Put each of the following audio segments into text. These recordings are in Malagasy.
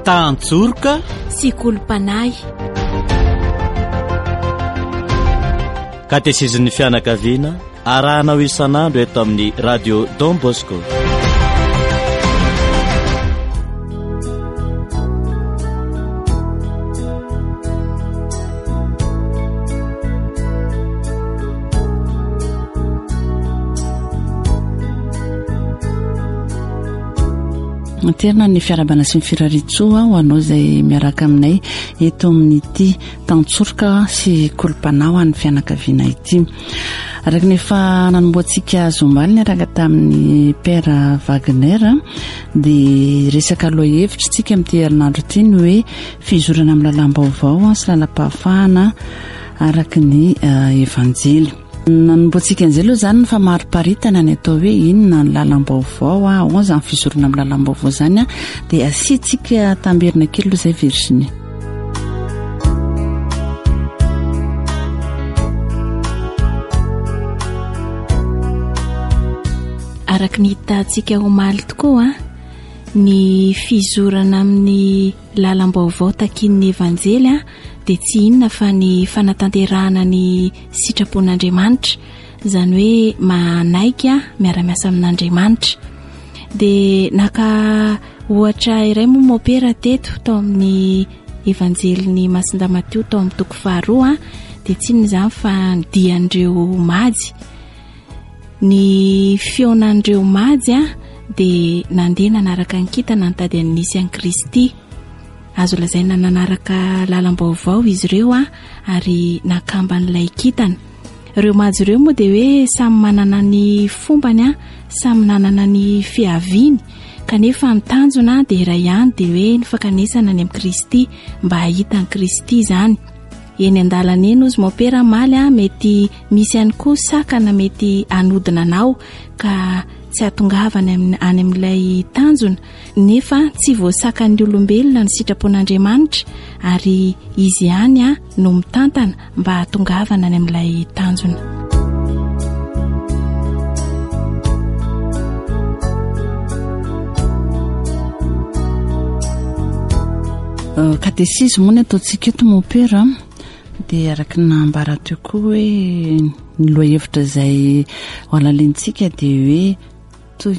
Tantsorika sy Kolompanay. Katezizin'ny fianakaviana arahanao isan'andro eto amin'ny radio Don Bosco. Terina ny fiarabana sy ny firaritsoa ho anao izay miaraka aminay eto amin'ity Tantsorika sy Kolompanay ny fianakaviana ity. Araka nefa nanomboantsika zombaly ny araka tamin'ny Père Wagner dia resaka lohahevitra tsika amin'ity herinandro ity ny hoe fizorana amin'ny lalam-baovao sy lalam-pahafahana araka ny evanjely. Nanomboantsika an'izay aloha izany fa mariparitana ny atao hoe inona ny lalam-baovao ao izany fizorana amin'ny lalam-baovao izany dia asiantsika tamberina kely aloha izay Virginie. Araka ny hitantsika omaly tokoa ny fizorana amin'ny lalam-baovao takin'ny evanjely dia tsy inona fa ny fanatanterahana ny sitrapon'Andriamanitra, izany hoe manaika miara-miasa amin'Andriamanitra. Dia naka ohatra iray moa mopera teto tao amin'ny evanjely Masinda Mateo tao amin'ny toko 2 dia tsy inona izany fa ny dian'ireo mady. Ny feonan'ireo mady dia nandeha nanaraka ny kintana nitady nisy an'i Kristy. Azo lazaina nanaraka lalam-baovao izy ireo ary nakamba n'ilay kintana. Ireo mady ireo moa dia hoe samy manana ny fombany samy manana ny fiaviany, kanefa ny tanjona dia iray ihany, dia hoe ny fankanesana any amin'ny Kristy mba hahita ny Kristy izany. Eny an-dalana eny ozy mopera maly mety misy ihany koa sakana mety anodina anao ka tsy hatongavany any amin'ilay tanjona, nefa tsy voasakan'ny olombelona ny sitrapon'Andriamanitra ary izy ihany no mitantana mba hatongavana any amin'ilay tanjona. Katesisme moa ny ataontsika eto mopera dia araka nambara teo koa hoe ny lohahevitra izay ho alalintsika dia hoe toy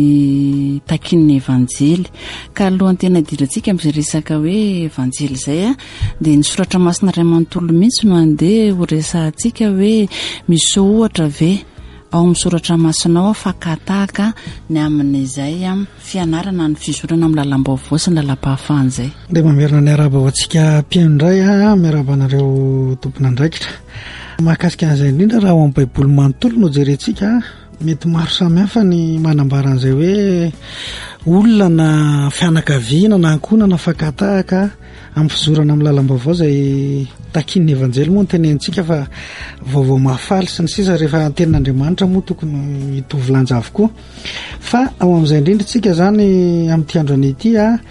ny takin'ny evanjely. Ka alohan'ny tena dirantsika amin'izay resaka hoe evanjely izay dia ny soratra masina iray manontolo mihitsy no andeha ho resantsika hoe misy ohatra ve ao amin'ny soratra masinao fakatahaka ny amin'izay fianarana ny fizorana amin'ny lalam-baovao sy ny lalam-pahafahana izay. Dia mamerina ny araba ho antsika mpiaino indray miarabanareo tompon'andraikitra. Mahakasika an'izay indrindra raha ao amin'ny baiboly manontolo no jerentsika mety maro samihafa ny manambara an'izay hoe olona na fianakaviana na ankonana fakatahaka amin'ny fizorana amin'ny lalam-baovao izay takin'ny evanjely moa ny tenentsika fa vaovao mahafaly sy ny sisa rehefa tenin'Andriamanitra moa tokony hitovy lanja avokoa. Fa ao amin'izay indrindra tsika izany amin'ity androany ity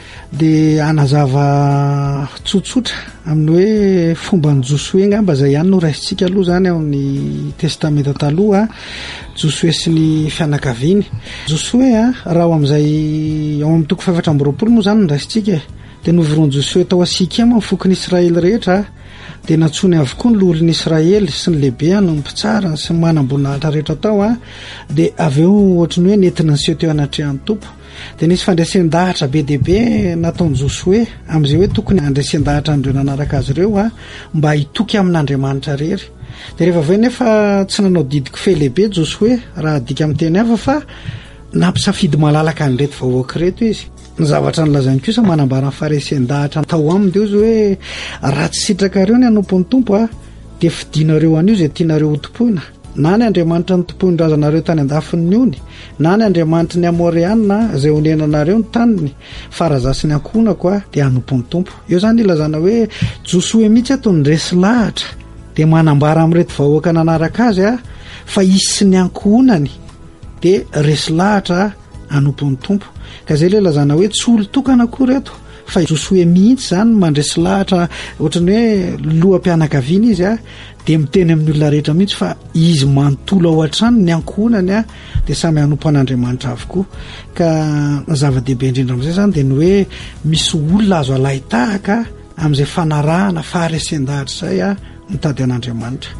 dia anazava tsotsotra amin'ny hoe fomba ny Josué ngamba izay ihany no raisitsika aloha izany ao amin'ny testamenta taloha Josué sy ny fianakaviany. Josué raha ao amin'izay ao amin'ny toko 420 moa izany no raisitsika dia noviron Josué tao asika amin'ny fokon'ny Israely rehetra dia natsony avokoa ny lolon'ny Israely sy ny lehibe no mpitsara sy ny manam-boninahitra rehetra tao dia avy eo ohatry ny hoe nentina ny seho teo anatrehan'ny tompo. Dia nisy fandraisan-dahatra be dia be nataon'i Josué amin'izay hoe tokony andraisan-dahatra andreo nanaraka azy ireo mba hitoky amin'Andriamanitra rery. Dia rehefa avy eo nefa tsy nanao didiko fe lehibe Josué raha dika amin'ny teny hafa fa nampisafidy malalaka an'ireto vahoaka reto izy. Ny zavatra nylazainy kosa manambara ny faharesan-dahatra tao aminy dia izy hoe raha tsy sitrakareo ny anompon'ny tompo dia fidinareo an'io izay tianareo ho topoina, na ny Andriamanitra ny tompoin-drazanareo tany an-dafin'ny ony, na ny Andriamanitra ny Amoriana izay onenanareo ny taniny, fa raha zasy ny ankonako dia anompon'ny tompo. Eo zany ilazana hoe Josué mihitsy ato ny resy lahatra dia manambara amin'ireto vahoaka nanaraka azy fa isy ny ankonany dia resy lahatra anompon'ny tompo. Ka izay ilay lazana hoe tsy olo tokana koa reto fa Josoe mihitsy zany mandresy lahatra ohatrany hoe loham-pianakaviana izy dia miteny amin'ny olona rehetra mihitsy fa izy manontolo ao an-trano ny ankohonany dia samy hanompo an'Andriamanitra avokoa. Ka zava-dehibe indrindra amin'izay zany dia ny hoe misy olona azo alaitahaka amin'izay fanarahana faharesen-dahatra izay mitady an'Andriamanitra.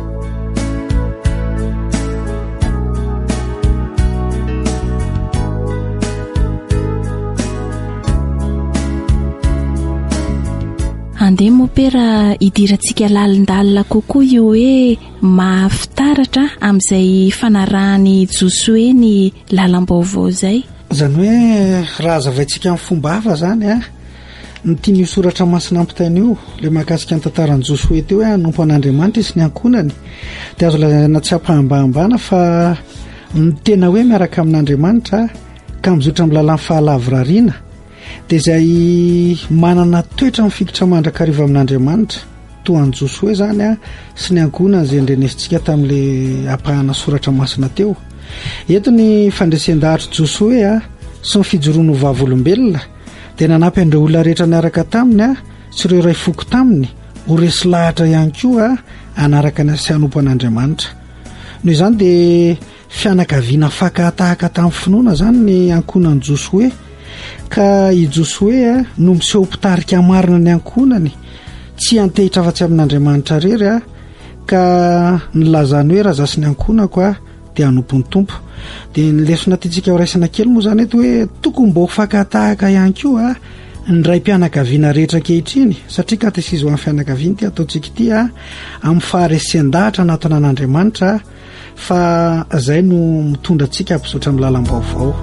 Andeha mopera idirantsika lalindalina kokoa io hoe mahafitaratra amin'izay fanarahany Josoe ny lalam-baovao izay. Izany hoe raha zavaintsika amin'ny fomba hafa zany ny tiany soratra masina ampitaina io le mahakasika ny tantaran'i Josoe teo hoe hanompo an'Andriamanitra izy ny ankonany dia azo lazaina tsy ampahambahambana fa ny tena hoe miaraka amin'Andriamanitra ka mizotra amin'ny lalàn'ny fahalavorariana dia izay manana toetra mifikitra mandrakariva amin'Andriamanitra toa an'i Josoe zany sy ny ankonany izay ndrenesintsika tamin'ilay apahana soratra masina teo. Eto ny fandresen-dahatra Josoe sy ny fijoroany ho vavolombelona dia nanampy an'ireo olona rehetra niaraka taminy sy ireo iray foko taminy ho resy lahatra ihany koa anaraka ny sy hanompo an'Andriamanitra. Noho izany dia fianakaviana fakatahaka tamin'ny finoana zany ny ankonan'i Josoe ka i Josoe no miseho mpitarika marina ny ankonany tsy antehitra afa-tsy amin'Andriamanitra rery ka nilazany hoe raha zasy ny ankonako dia hanompo ny tompo. Dia ny lesona tiantsika ho raisina kely moa zany eto hoe tokony mba ho fakatahaka ihany koa ny ray mpianakaviana rehetra kehitriny satria katesizy ho amin'ny fianakaviana ty ataontsika ity amin'ny faharesen-dahatra natona an'Andriamanitra fa izay no mitondra antsika hampizotra amin'ny lalam-baovao.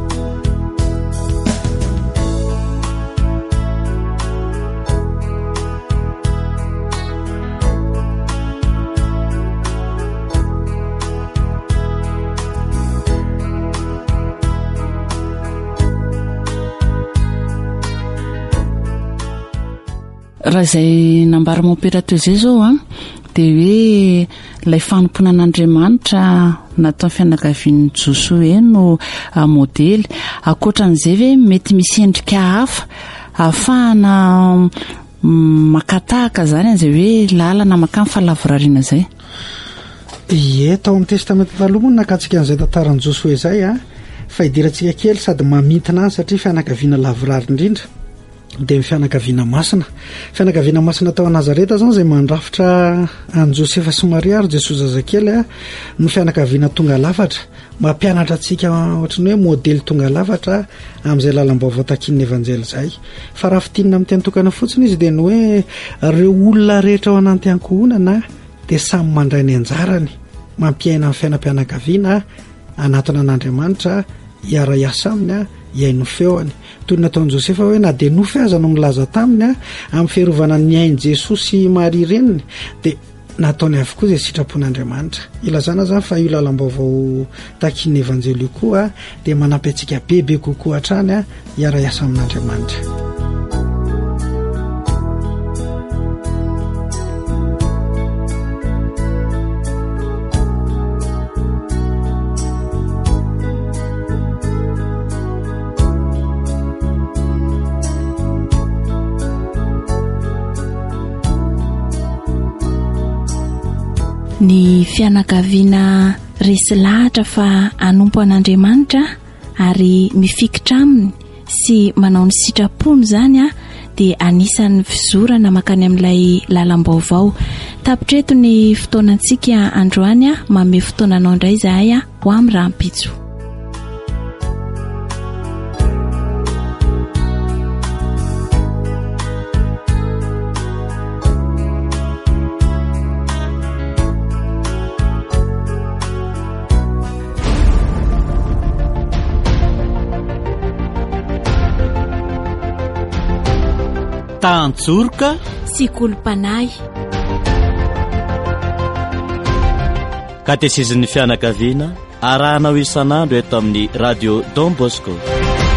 Raha izay nambara mampera teo izay zao dia hoe ilay fanompoana an'Andriamanitra natao fianakavian'ny Josoe no modely. Akoatran'izay hoe mety misy endrika hafa ahafahana makatahaka zany an'izay hoe lalana makany fahalavorariana izay. Ie, tao amin'ny testamenta taloha moa nakatsika an'izay tantaran'i Josoe izay fa idirantsika kely sady mamintina any satria fianakaviana lavorary indrindra dia ny fianakaviana masina. Fianakaviana masina tao Nazareta zany izay mandrafitra an'i Josefa sy Maria ary Jesosy zazakely no fianakaviana tonga lafatra mampianatra antsika ohatrany hoe modely tonga lafatra amin'izay lalam-baovao takin'ny evanjely izay. Fa raha fitinina amin'ny teny tokana fotsiny izy dia ny hoe ireo olona rehetra ao anaty ankohonana dia samy mandray ny anjarany mampiaina amin'ny fiainam-pianakaviana anatona an'Andriamanitra hiara-iasa aminy hiaino feoany toy ny nataon'i Josefa hoe na dia nofy aza no milaza taminy amin'ny fiarovana ny ainy Jesosy sy Maria reniny dia nataony avokoa izay sitrapon'Andriamanitra. Ilazana zany fa io lalam-baovao takin'ny evanjely io koa dia manampy antsika bebe kokoa hatrany hiara-iasa amin'Andriamanitra. Ny fianakaviana resy lahatra fa hanompo an'Andriamanitra ary mifikitra aminy sy manao ny sitrapony zany dia anisan'ny fizorana makany amin'ilay lalam-baovao. Tapitreto ny fotoanantsika androany manome fotoananao indray izahay ho amin'ny rahampitso. Tantsorika sy kolompanay katesizin'ny fianakaviana arahanao isan'andro eto amin'ny radio Don Bosco.